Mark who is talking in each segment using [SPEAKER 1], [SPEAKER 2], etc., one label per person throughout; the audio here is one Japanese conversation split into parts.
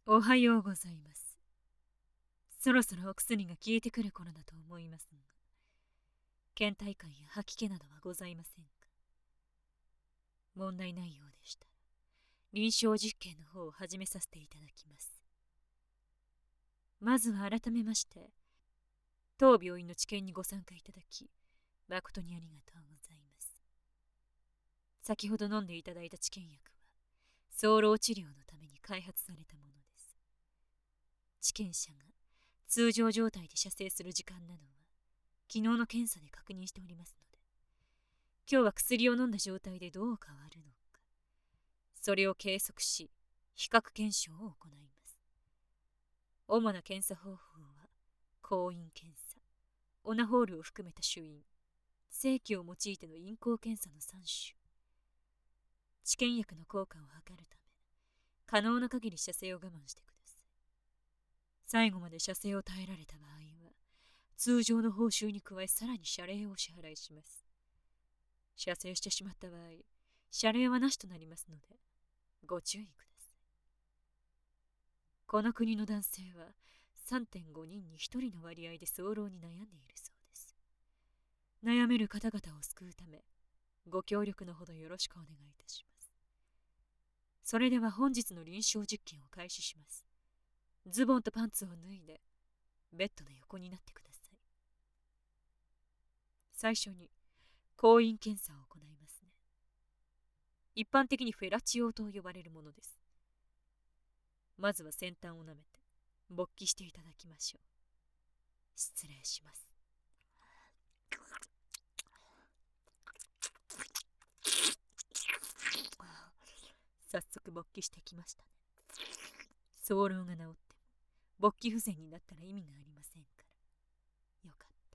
[SPEAKER 1] おはようございます。そろそろお薬が効いてくる頃だと思いますが、倦怠感や吐き気などはございませんか？問題ないようでしたら、臨床実験の方を始めさせていただきます。まずは改めまして、当病院の治験にご参加いただき、誠にありがとうございます。先ほど飲んでいただいた治験薬は、早漏治療のために開発されたものです。治験者が通常状態で射精する時間などは、昨日の検査で確認しておりますので、今日は薬を飲んだ状態でどう変わるのか、それを計測し、比較検証を行います。主な検査方法は、行員検査、オナホールを含めた主因、正規を用いての陰行検査の3種。治験薬の効果を測るため、可能な限り射精を我慢してください。最後まで射精を耐えられた場合は、通常の報酬に加えさらに謝礼をお支払いします。射精してしまった場合、謝礼はなしとなりますので、ご注意ください。この国の男性は3.5人に1人の割合で早漏に悩んでいるそうです。悩める方々を救うため、ご協力のほどよろしくお願いいたします。それでは本日の臨床実験を開始します。ズボンとパンツを脱いで、ベッドの横になってください。最初に、行員検査を行いますね。一般的にフェラチオと呼ばれるものです。まずは先端を舐めて、勃起していただきましょう。失礼します。早速勃起してきましたね。早漏が治っても、勃起不全になったら意味がありませんから。よかった。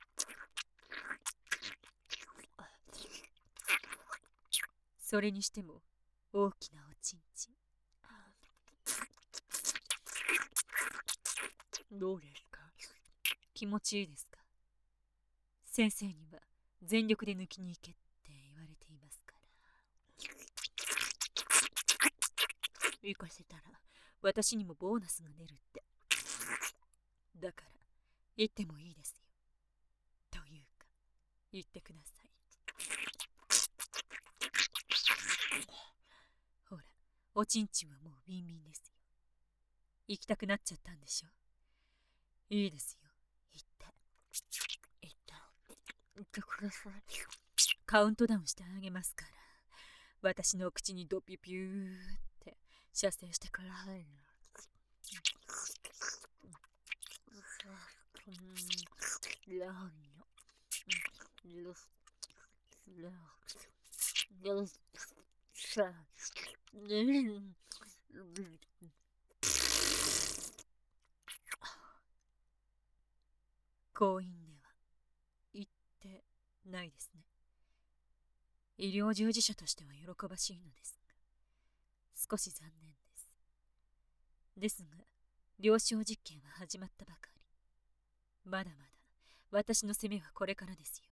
[SPEAKER 1] それにしても、大きなおちんちん。どうですか？気持ちいいですか？先生には全力で抜きに行けって言われていますから。行かせたら私にもボーナスが出るって。だから言ってもいいですよ。というか言ってください。ほら、おちんちんはもうビンビンですよ。行きたくなっちゃったんでしょ？いいですよ。行って行ってください。カウントダウンしてあげますから。私の口にドピュピューって射精してくださいな。行員では言ってないですね。医療従事者としては喜ばしいのですが、少し残念です。ですが、療床実験は始まったばかり。まだまだ私の攻めはこれからですよ。